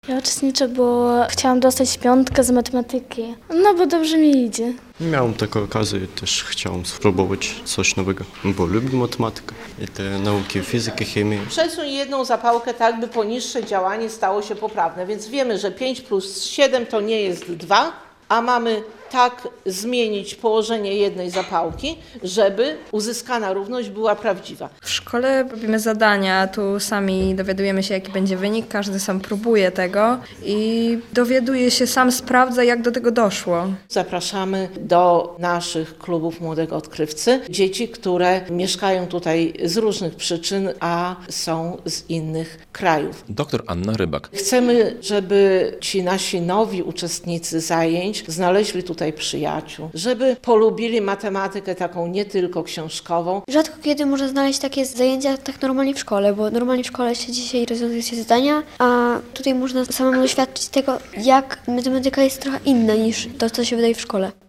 Ja uczestniczę, bo chciałam dostać 5 z matematyki, no bo dobrze mi idzie. Miałem taką okazję i też chciałem spróbować coś nowego, bo lubię matematykę i te nauki fizyki, chemii. Przesuń jedną zapałkę tak, by poniższe działanie stało się poprawne, więc wiemy, że 5 plus 7 to nie jest 2, a mamy tak zmienić położenie jednej zapałki, żeby uzyskana równość była prawdziwa. W szkole robimy zadania, tu sami dowiadujemy się, jaki będzie wynik, każdy sam próbuje tego i dowiaduje się, sam sprawdza, jak do tego doszło. Zapraszamy do naszych klubów Młodego Odkrywcy dzieci, które mieszkają tutaj z różnych przyczyn, a są z innych krajów. Dr Anna Rybak. Chcemy, żeby ci nasi nowi uczestnicy zajęć znaleźli tutaj przyjaciół, żeby polubili matematykę taką nie tylko książkową. Rzadko kiedy można znaleźć takie zajęcia tak normalnie w szkole, bo normalnie w szkole się dzisiaj rozwiązuje się zadania, a tutaj można samemu doświadczyć tego, jak matematyka jest trochę inna niż to, co się wydaje w szkole.